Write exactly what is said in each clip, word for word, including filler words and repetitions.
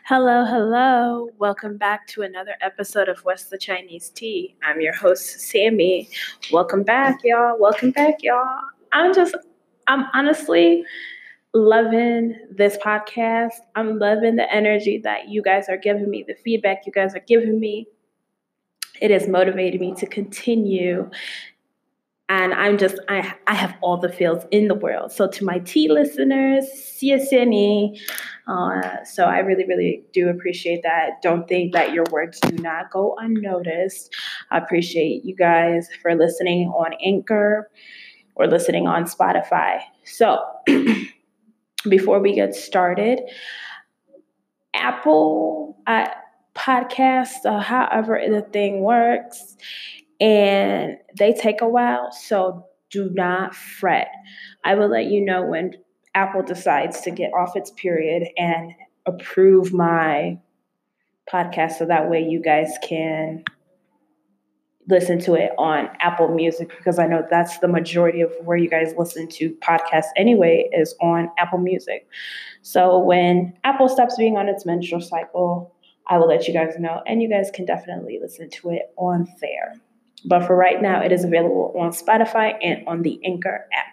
Hello, hello. Welcome back to another episode of What's the Chinese Tea. I'm your host, Sammy. Welcome back, y'all. Welcome back, y'all. I'm just, I'm honestly loving this podcast. I'm loving the energy that you guys are giving me, the feedback you guys are giving me. It has motivated me to continue. And I'm just, I, I have all the feels in the world. So to my tea listeners, see you, uh, so I really, really do appreciate that. Don't think that your words do not go unnoticed. I appreciate you guys for listening on Anchor or listening on Spotify. So before we get started, Apple uh, Podcasts, uh, however the thing works, and they take a while, so do not fret. I will let you know when Apple decides to get off its period and approve my podcast so that way you guys can listen to it on Apple Music, because I know that's the majority of where you guys listen to podcasts anyway, is on Apple Music. So when Apple stops being on its menstrual cycle, I will let you guys know, and you guys can definitely listen to it on there. But for right now, it is available on Spotify and on the Anchor app.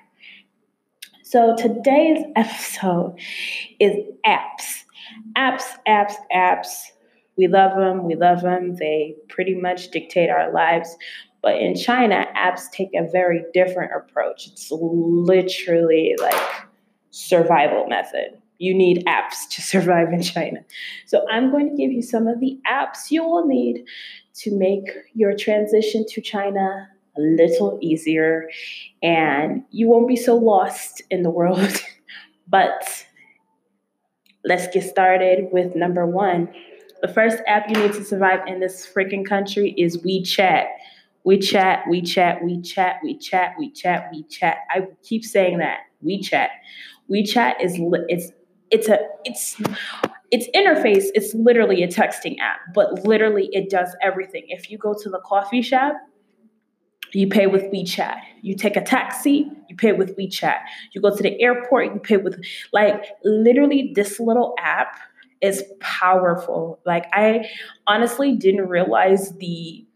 So today's episode is apps. Apps, apps, apps. We love them. We love them. They pretty much dictate our lives. But in China, apps take a very different approach. It's literally like survival method. You need apps to survive in China. So I'm going to give you some of the apps you will need to make your transition to China a little easier, and you won't be so lost in the world. But let's get started with number one. The first app you need to survive in this freaking country is WeChat. WeChat, WeChat, WeChat, WeChat, WeChat, WeChat. I keep saying that. WeChat. WeChat is it's it's a it's its interface. It's literally a texting app, but literally it does everything. If you go to the coffee shop, you pay with WeChat. You take a taxi, you pay with WeChat. You go to the airport, you pay with, like, literally this little app is powerful. Like, I honestly didn't realize the,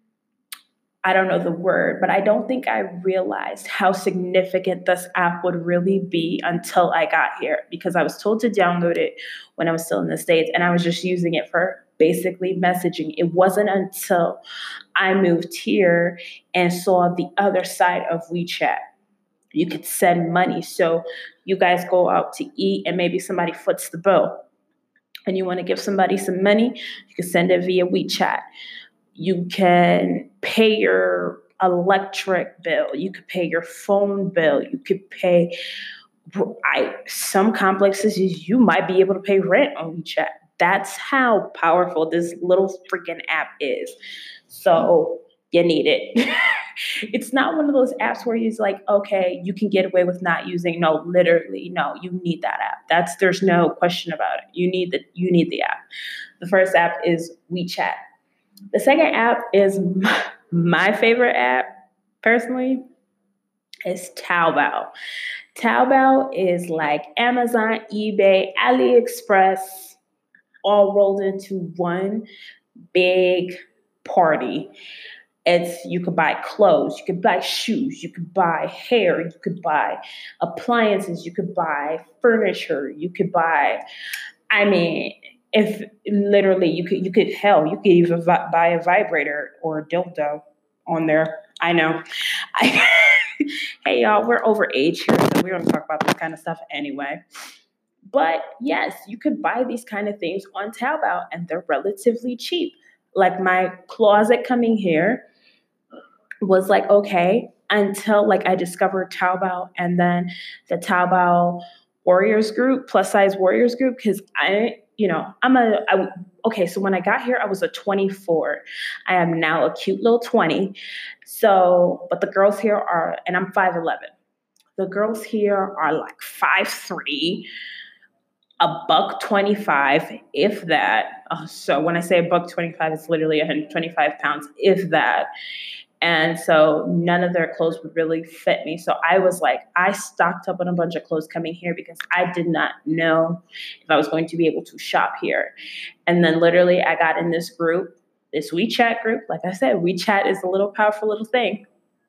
I don't know the word, but I don't think I realized how significant this app would really be until I got here, because I was told to download it when I was still in the States, and I was just using it for basically messaging. It wasn't until I moved here and saw the other side of WeChat. You could send money. So you guys go out to eat and maybe somebody foots the bill and you want to give somebody some money, you can send it via WeChat. You can pay your electric bill. You could pay your phone bill. You could pay, I, some complexes, you might be able to pay rent on WeChat. That's how powerful this little freaking app is. So you need it. It's not one of those apps where you're like, okay, you can get away with not using. No, literally, no, you need that app. That's there's no question about it. You need the you need the app. The first app is WeChat. The second app is my, my favorite app, personally, is Taobao. Taobao is like Amazon, eBay, AliExpress, all rolled into one big party. It's, you could buy clothes, you could buy shoes, you could buy hair, you could buy appliances, you could buy furniture, you could buy, I mean, if literally you could, you could, hell, you could even vi- buy a vibrator or a dildo on there. I know. I, hey, y'all, we're over age here, so we're going to talk about this kind of stuff anyway. But yes, you could buy these kind of things on Taobao, and they're relatively cheap. Like my closet coming here was like, okay, until like I discovered Taobao, and then the Taobao Warriors group, plus size Warriors group, because I, you know, I'm a, I, okay, so when I got here, I was a twenty-four. I am now a cute little twenty. So, but the girls here are, and I'm five eleven. The girls here are like five three, a buck twenty-five, if that. Uh, so when I say a buck twenty-five, it's literally one hundred twenty-five pounds, if that. And so none of their clothes would really fit me. So I was like, I stocked up on a bunch of clothes coming here because I did not know if I was going to be able to shop here. And then literally I got in this group, this WeChat group. Like I said, WeChat is a little powerful little thing.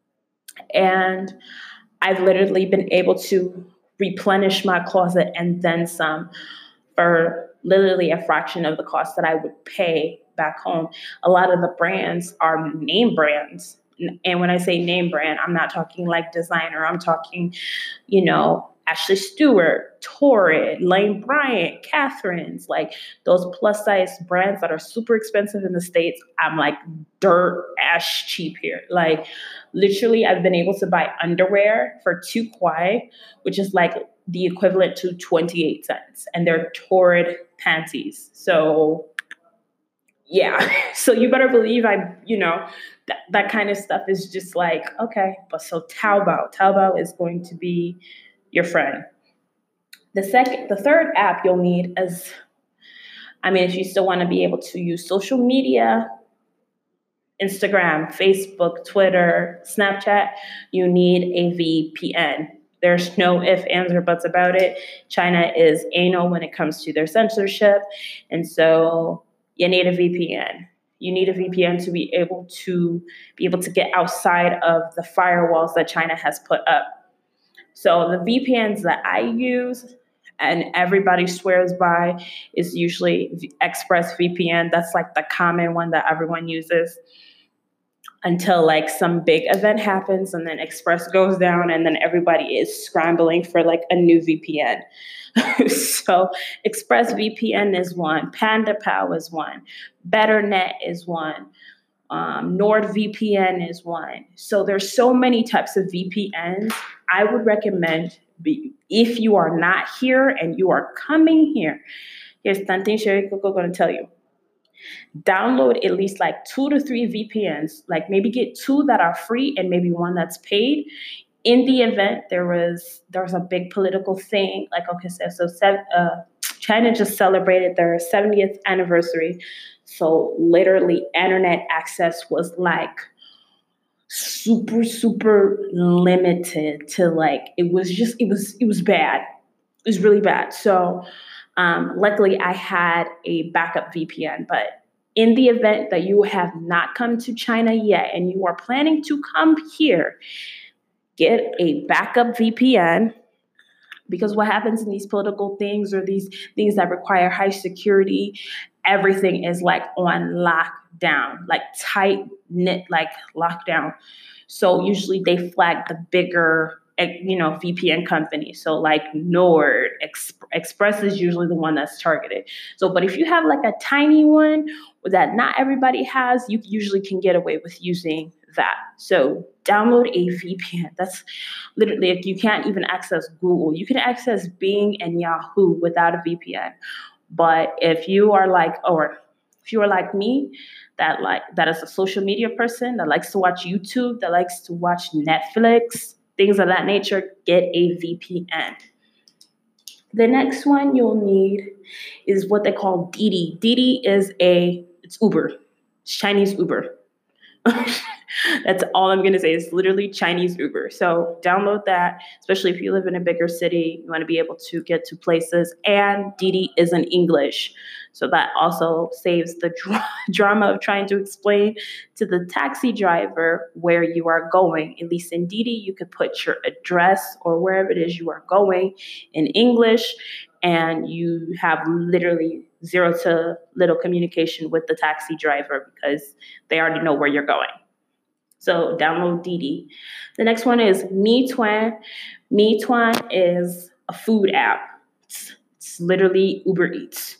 And I've literally been able to replenish my closet and then some for literally a fraction of the cost that I would pay back home. A lot of the brands are name brands. And when I say name brand, I'm not talking like designer. I'm talking, you know, Ashley Stewart, Torrid, Lane Bryant, Catherine's, like those plus size brands that are super expensive in the States. I'm like dirt ash cheap here. Like literally, I've been able to buy underwear for two kwai, which is like the equivalent to twenty-eight cents. And they're Torrid panties. So yeah, so you better believe I, you know, that, that kind of stuff is just like, okay. But so Taobao, Taobao is going to be your friend. The second, the third app you'll need is, I mean, if you still want to be able to use social media, Instagram, Facebook, Twitter, Snapchat, you need a V P N. There's no ifs, ands, or buts about it. China is anal when it comes to their censorship. And so you need a V P N. You need a V P N to be able to be able to get outside of the firewalls that China has put up. So the V P Ns that I use and everybody swears by is usually ExpressVPN. That's like the common one that everyone uses until like some big event happens and then Express goes down and then everybody is scrambling for like a new V P N. So ExpressVPN is one, PandaPal is one, BetterNet is one, um, NordVPN is one. So there's so many types of V P Ns. I would recommend be, if you are not here and you are coming here, here's something Sherry Coco going to tell you. Download at least like two to three V P Ns, like maybe get two that are free and maybe one that's paid. In the event there was there was a big political thing, like okay, so, so uh, China just celebrated their seventieth anniversary, so literally internet access was like super super limited to like it was just it was it was bad, it was really bad. So um, luckily I had a backup V P N, but in the event that you have not come to China yet and you are planning to come here, get a backup V P N, because what happens in these political things or these things that require high security, everything is like on lockdown, like tight knit, like lockdown. So usually they flag the bigger, you know, V P N companies. So like Nord, Exp- Express is usually the one that's targeted. So, but if you have like a tiny one that not everybody has, you usually can get away with using that. So download a V P N. That's literally, like, you can't even access Google. You can access Bing and Yahoo without a V P N. But if you are like, or if you are like me, that like that is a social media person that likes to watch YouTube, that likes to watch Netflix, things of that nature, get a V P N. The next one you'll need is what they call Didi. Didi is a, it's Uber. It's Chinese Uber. That's all I'm going to say. It's literally Chinese Uber. So download that, especially if you live in a bigger city. You want to be able to get to places. And Didi is in English. So that also saves the dra- drama of trying to explain to the taxi driver where you are going. At least in Didi, you could put your address or wherever it is you are going in English. And you have literally zero to little communication with the taxi driver because they already know where you're going. So download Didi. The next one is Meituan. Meituan is a food app. It's, it's literally Uber Eats.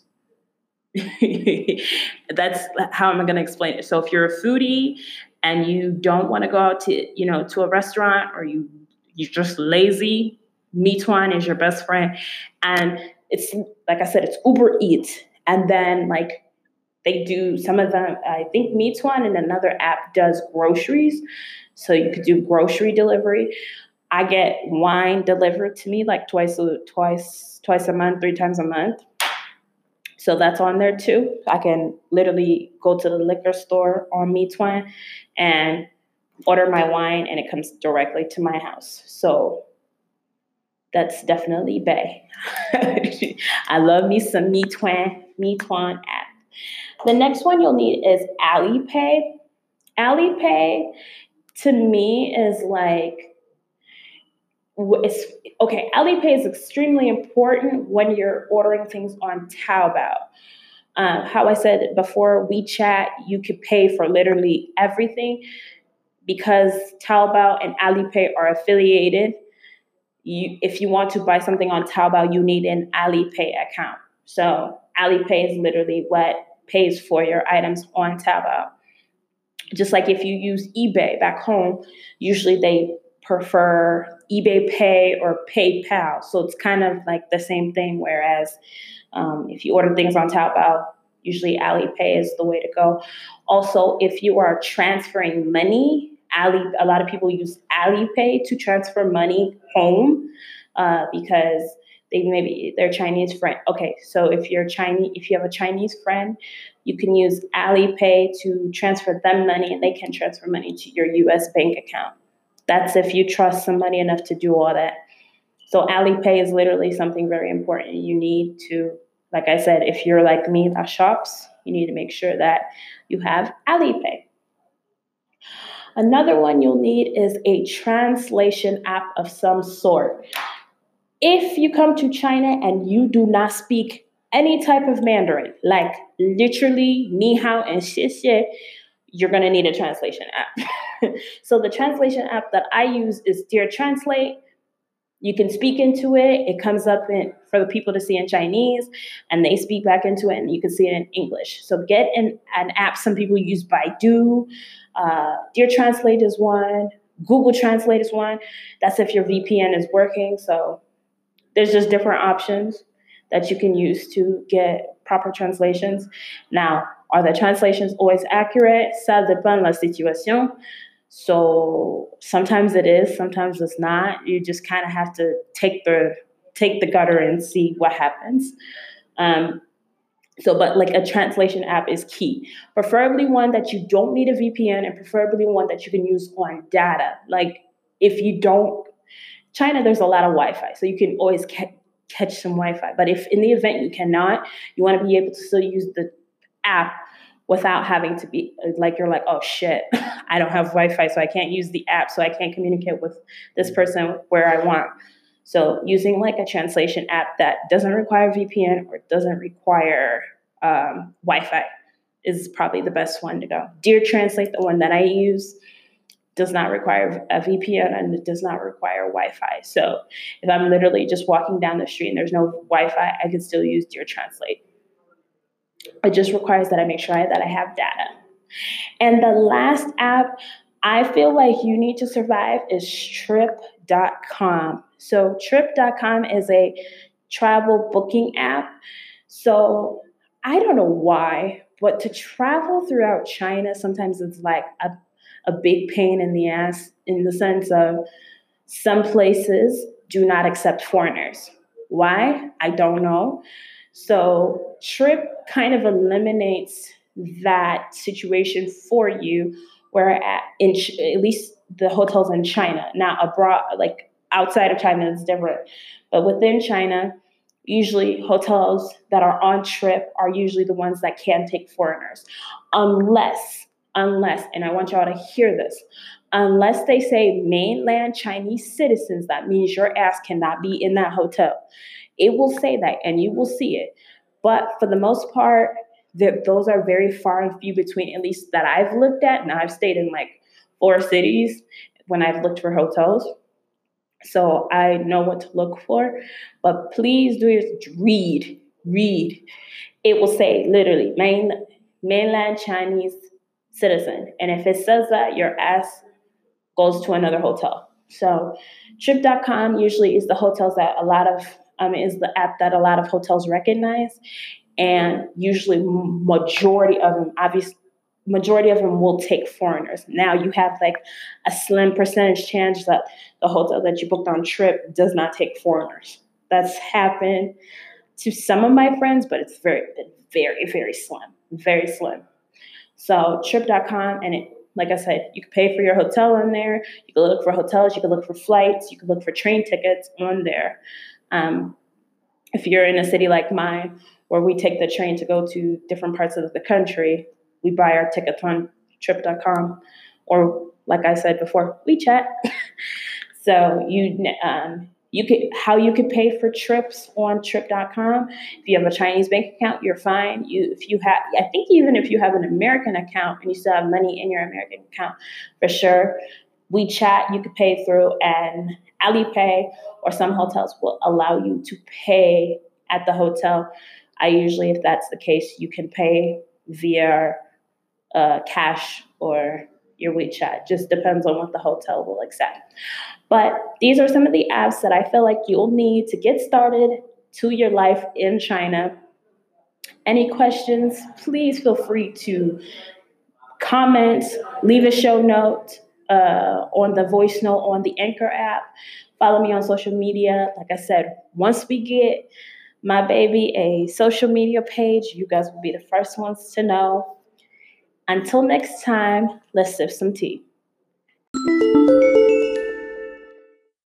That's how am I going to explain it. So if you're a foodie and you don't want to go out to, you know, to a restaurant, or you you're just lazy, Meituan is your best friend. And it's, like I said, it's Uber Eats. And then like they do some of them, I think Meituan and another app does groceries. So you could do grocery delivery. I get wine delivered to me like twice a, twice, twice a month, three times a month. So that's on there too. I can literally go to the liquor store on Meituan and order my wine and it comes directly to my house. So that's definitely Bay. I love me some Meituan, Meituan app. The next one you'll need is Alipay. Alipay to me is like, it's, okay, Alipay is extremely important when you're ordering things on Taobao. Uh, how I said before, WeChat, you could pay for literally everything because Taobao and Alipay are affiliated. You, if you want to buy something on Taobao, you need an Alipay account. So Alipay is literally what pays for your items on Taobao. Just like if you use eBay back home, usually they prefer eBay Pay or PayPal. So it's kind of like the same thing. Whereas um, if you order things on Taobao, usually Alipay is the way to go. Also, if you are transferring money, Ali, a lot of people use Alipay to transfer money home uh, because they maybe their Chinese friend. Okay, so if you're Chinese, if you have a Chinese friend, you can use Alipay to transfer them money, and they can transfer money to your U S bank account. That's if you trust somebody enough to do all that. So Alipay is literally something very important. You need to, like I said, if you're like me that shops, you need to make sure that you have Alipay. Another one you'll need is a translation app of some sort. If you come to China and you do not speak any type of Mandarin, like literally ni hao and xie xie, you're going to need a translation app. So the translation app that I use is Dear Translate. You can speak into it. It comes up in, for the people to see in Chinese, and they speak back into it, and you can see it in English. So get an, an app. Some people use Baidu. Uh, Dear Translate is one. Google Translate is one. That's if your V P N is working. So there's just different options that you can use to get proper translations. Now, are the translations always accurate? Ça dépend de la situation. So sometimes it is, sometimes it's not. You just kind of have to take the take the gutter and see what happens. Um, so, but like a translation app is key. Preferably one that you don't need a V P N, and preferably one that you can use on data. Like if you don't, China, there's a lot of Wi-Fi, so you can always ca- catch some Wi-Fi. But if in the event you cannot, you want to be able to still use the app without having to be like, you're like, oh shit, I don't have Wi-Fi, so I can't use the app, so I can't communicate with this person where I want. So using like a translation app that doesn't require V P N or doesn't require um, Wi-Fi is probably the best one to go. Dear Translate, the one that I use, does not require a V P N and it does not require Wi-Fi. So if I'm literally just walking down the street and there's no Wi-Fi, I can still use Dear Translate. It just requires that I make sure I, that I have data. And the last app I feel like you need to survive is trip dot com. So trip dot com is a travel booking app. So I don't know why, but to travel throughout China, sometimes it's like a, a big pain in the ass in the sense of some places do not accept foreigners. Why? I don't know. So Trip kind of eliminates that situation for you, where at, in, at least the hotels in China. Now abroad, like outside of China, it's different. But within China, usually hotels that are on Trip are usually the ones that can take foreigners. Unless, unless, and I want y'all to hear this, unless they say mainland Chinese citizens, that means your ass cannot be in that hotel. It will say that, and you will see it. But for the most part, those are very far and few between, at least that I've looked at. Now, I've stayed in like four cities when I've looked for hotels, so I know what to look for. But please do read, read. It will say literally main, mainland Chinese citizen. And if it says that, your ass goes to another hotel. So trip dot com usually is the hotels that a lot of, um, is the app that a lot of hotels recognize. And usually majority of them, obviously, majority of them will take foreigners. Now you have like a slim percentage chance that the hotel that you booked on Trip does not take foreigners. That's happened to some of my friends, but it's very, very, very slim, very slim. So trip dot com, and it like I said, you can pay for your hotel on there. You can look for hotels. You can look for flights. You can look for train tickets on there. Um, if you're in a city like mine, where we take the train to go to different parts of the country, we buy our tickets on trip dot com, or like I said before, WeChat. So you um, you could how you could pay for trips on trip dot com. If you have a Chinese bank account, you're fine. You if you have I think even if you have an American account and you still have money in your American account, for sure. WeChat you could pay through, and Alipay or some hotels will allow you to pay at the hotel. I usually, if that's the case, you can pay via uh, cash or your WeChat. Just depends on what the hotel will accept. But these are some of the apps that I feel like you'll need to get started to your life in China. Any questions, please feel free to comment, leave a show note uh, on the voice note on the Anchor app. Follow me on social media. Like I said, once we get my baby a social media page, you guys will be the first ones to know. Until next time, let's sip some tea.